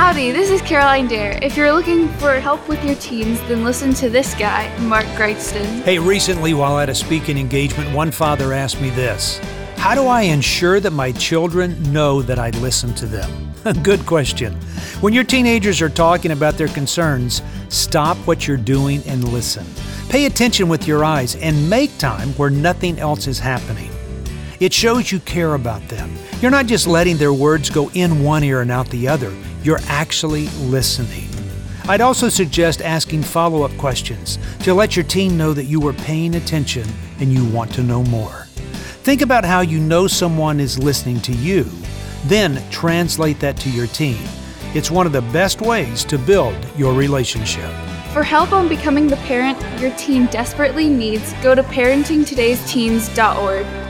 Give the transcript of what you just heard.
Howdy, this is Caroline Dare. If you're looking for help with your teens, then listen to this guy, Mark Gregston. Hey, recently while at a speaking engagement, one father asked me this: how do I ensure that my children know that I listen to them? Good question. When your teenagers are talking about their concerns, stop what you're doing and listen. Pay attention with your eyes and make time where nothing else is happening. It shows you care about them. You're not just letting their words go in one ear and out the other. You're actually listening. I'd also suggest asking follow-up questions to let your teen know that you are paying attention and you want to know more. Think about how you know someone is listening to you. Then translate that to your teen. It's one of the best ways to build your relationship. For help on becoming the parent your teen desperately needs, go to parentingtodaysteens.org.